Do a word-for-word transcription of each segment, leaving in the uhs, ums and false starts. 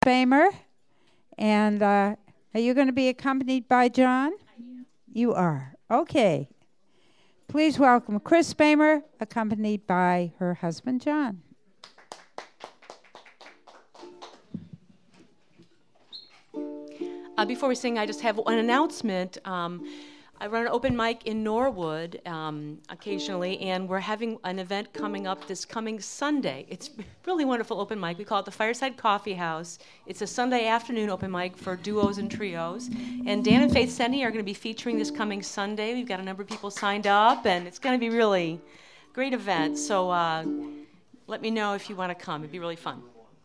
Spamer. And uh, are you going to be accompanied by John? You are. Okay. Please welcome Chris Spamer, accompanied by her husband, John. Uh, before we sing, I just have an announcement. Um, I run an open mic in Norwood um, occasionally, and we're having an event coming up this coming Sunday. It's a really wonderful open mic. We call it the Fireside Coffee House. It's a Sunday afternoon open mic for duos and trios. And Dan and Faith Senny are going to be featuring this coming Sunday. We've got a number of people signed up, and it's going to be really a great event. So uh, let me know if you want to come. It'd be really fun.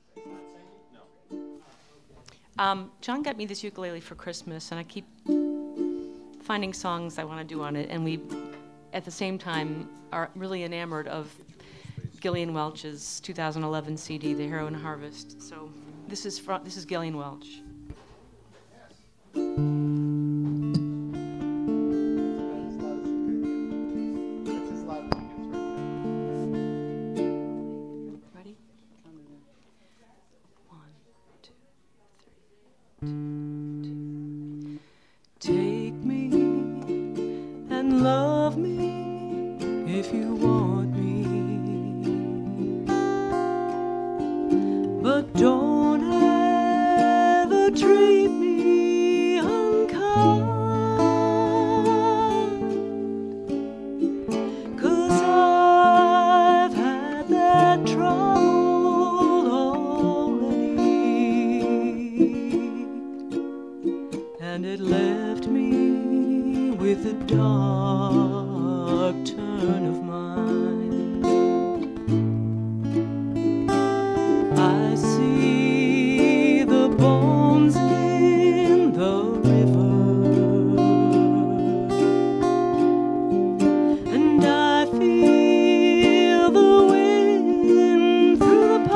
Um, John got me this ukulele for Christmas, and I keep finding songs I want to do on it, and we, at the same time, are really enamored of Gillian Welch's two thousand eleven C D, The Heroin Harvest. So this is from, this is Gillian Welch. Ready? One, two, three, two. Take me and love me if you want me, but don't ever treat me unkind, 'cause I've had that trouble already, and it left me with a dark turn of mind. I see the bones in the river, and I feel the wind through the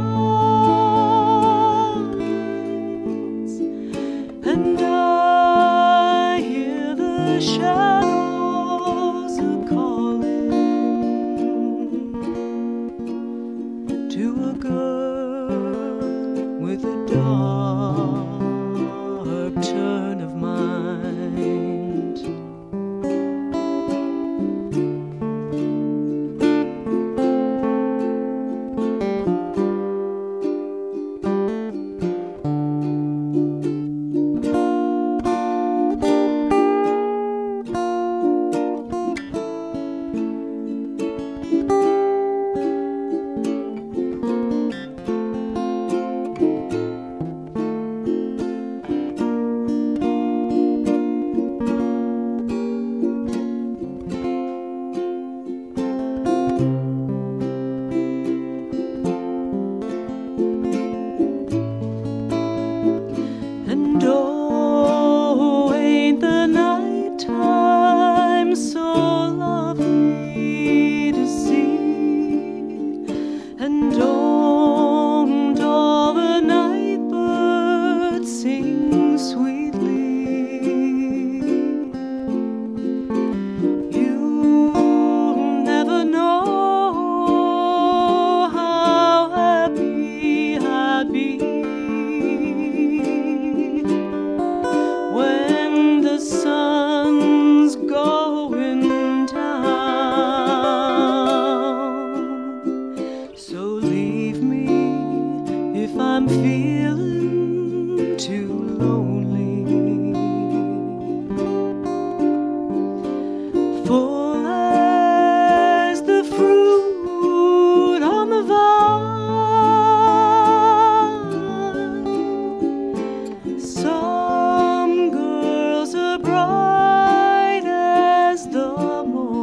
pines, and I hear the shadows are calling to a girl with a dark turn of mind. And oh, ain't the night time so lovely to see? And don't all the night birds sing sweetly? You'll never know how happy I'd be when the sun's going down. So leave me if I'm feeling too lonely, full as the fruit on the vine. Some girls are bright as the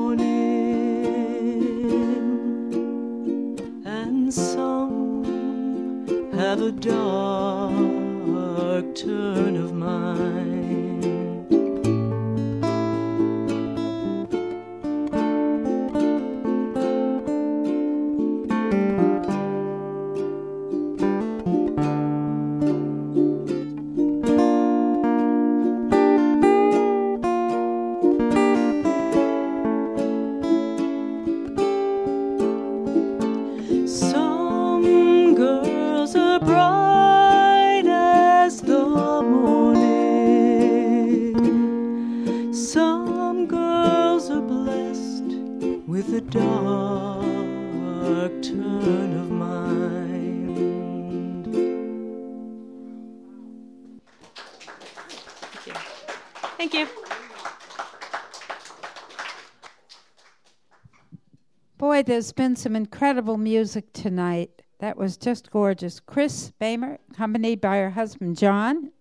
morning, and some have a dark turn of mind. Some girls are bright with a dark turn of mind. Thank you. Thank you. Boy, there's been some incredible music tonight. That was just gorgeous. Chris Boehmer, accompanied by her husband John,